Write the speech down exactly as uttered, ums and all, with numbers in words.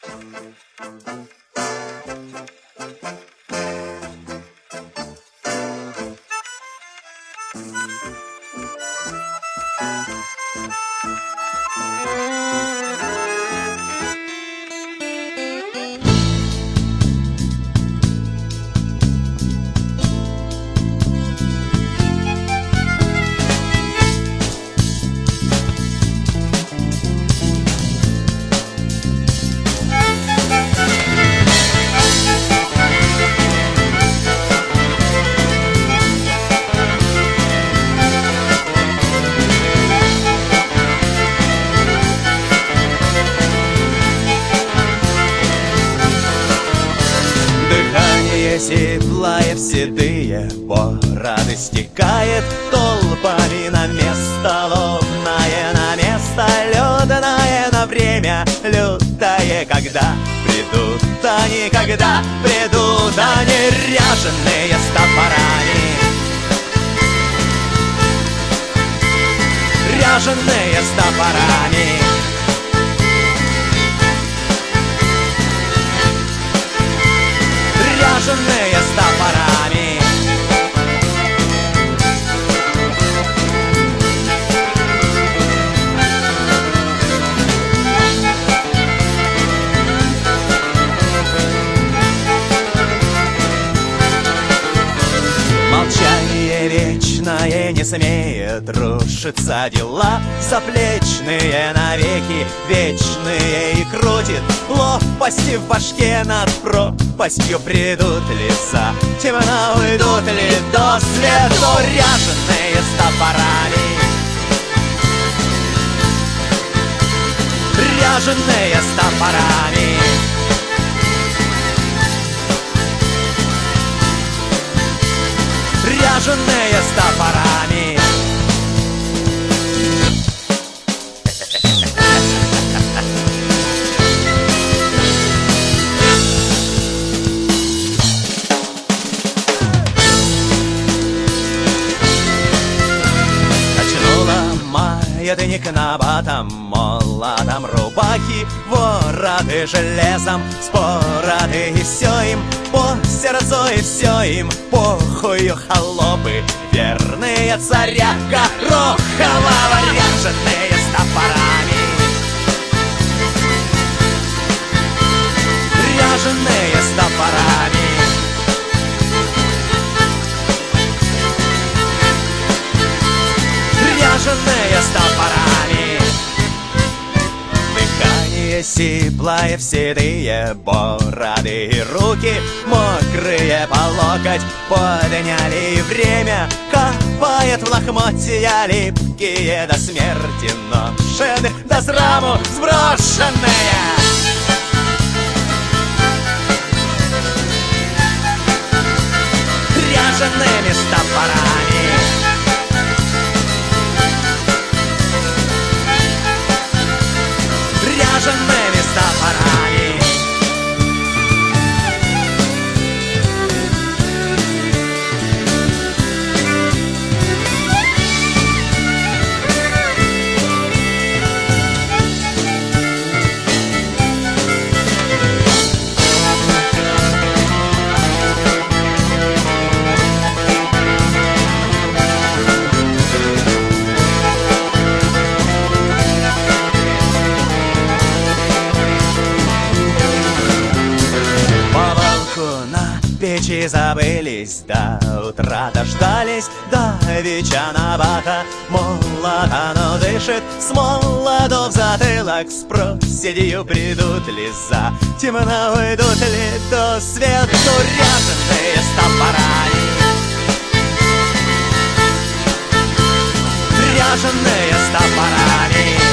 Сиплая в седые бороды стекает толпами на место лобное, на место людное, на время лютое. Когда придут они, когда придут они, ряженые с топорами, ряженые с топорами. Ряженые с топорами. Молчание вечное не смеет рушиться дела, заплечные навеки вечные, и крутит лопасти в башке над пропастью. Придут леса, темно уйдут ли до свету, ряженые с топорами, ряженые с топорами. Ряженые с топорами. Качнула маятник на батом молотом, рубахи вороты железом спороты, и все им по сердцу, и все им похую, холопы верные царя Горохового, ряженые с топорами, ряженые с топорами. Ряженые с топорами. Дыхание сиплое в седые бороды, и руки мокрые по локоть подняли, и время копает в лохмотья липкие до смерти ношены, до сраму сброшенные. Ряжеными с топорами. Ряжеными с топорами. Печи забылись, до утра дождались, до веча на бата молота, но дышит с молоду в затылок, с проседью придут леса, темно уйдут ли до свету, ряженые с топорами, ряженые с топорами.